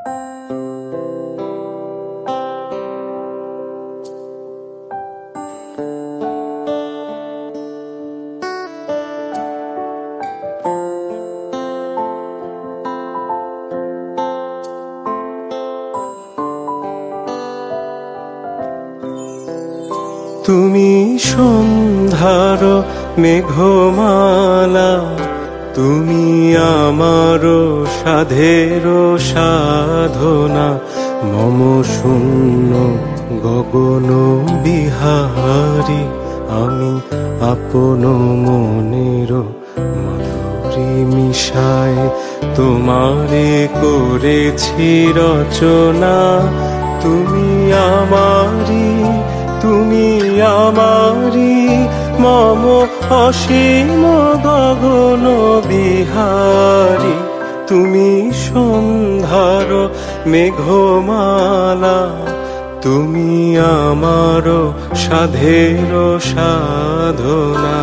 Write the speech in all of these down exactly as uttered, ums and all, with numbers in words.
তুমি সন্ধ্যার মেঘমালা, তুমি আমার সাধের সাধনা, মম শূন্য গগন বিহারী, আমি আপন মনের মাধুরী মিশায় তোমারে করেছি রচনা। তুমি আমারি, তুমি আমারি, মম অসীম গগন বিহারী। তুমি সন্ধ্যার মেঘমালা, তুমি আমার সাধের সাধনা।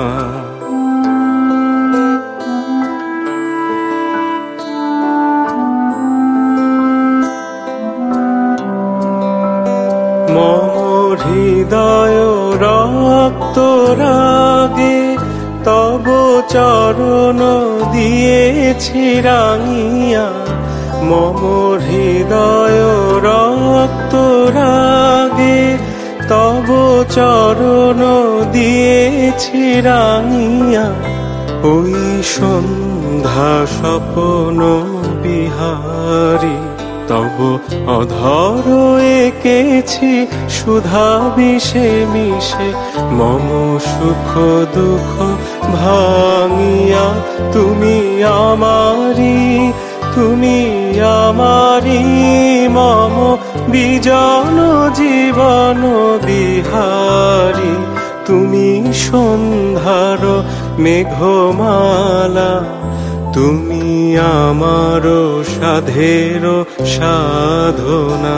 মম হৃদয় রক্ত রাগে, তব চরণ দিয়েছি রাঙিয়া। মম হৃদয় রক্ত রাগে, তব চরণ দিয়েছি রাঙিয়া। ওই সন্ধ্যা স্বপ্ন বিহারী, তব অধর এঁকেছি সুধা বিষে মিশে, মম সুখ দুঃখ ভাঙিয়া। তুমি আমারি, তুমি আমারি, মম বিজন জীবন বিহারী। তুমি সন্ধ্যার মেঘমালা, তুমি আমার সাধের সাধনা।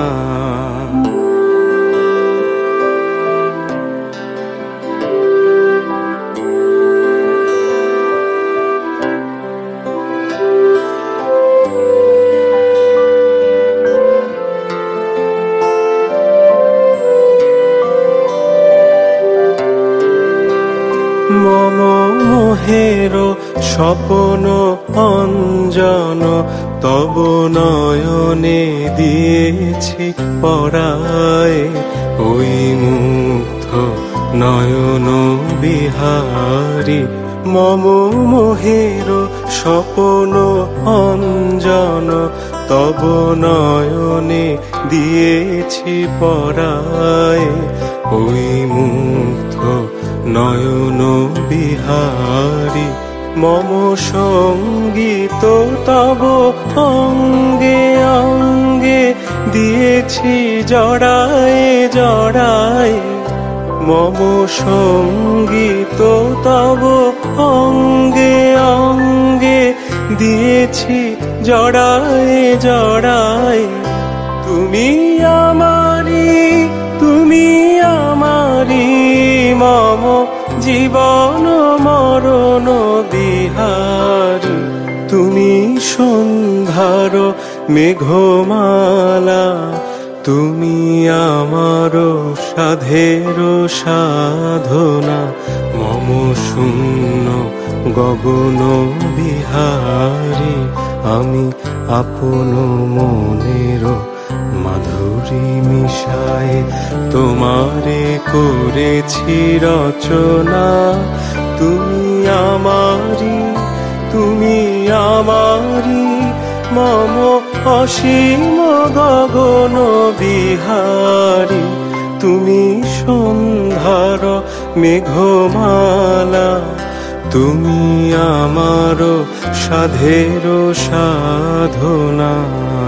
মম মোহের স্বপ্ন অঞ্জন, তব নয়নে দিয়েছি পরায়। ওই মুগ্ধ নয়ন বিহারী, মম মোহের স্বপ্ন অঞ্জন, তব নয়নে দিয়েছি পরায়। ওই মুগ্ধ নয়ন বিহারী, মম সঙ্গীত তব অঙ্গে অঙ্গে দিয়েছি জড়ায় জড়ায়। মম সঙ্গীত তব অঙ্গে অঙ্গে দিয়েছি জড়ায় জড়ায়। তুমি আমারি, তুমি আমারি, মম জীবন মরণ বিহারী। তুমি সন্ধ্যার মেঘমালা, তুমি আমার সাধের সাধনা, মম শূন্য গগন বিহারী। আমি আপন মনের মাধুরী মিশায় তোমারে করেছি রচনা। তুমি আমারি, তুমি আমারি, মম অসীম গগন বিহারী। তুমি সন্ধ্যার মেঘমালা, তুমি আমার সাধের সাধনা।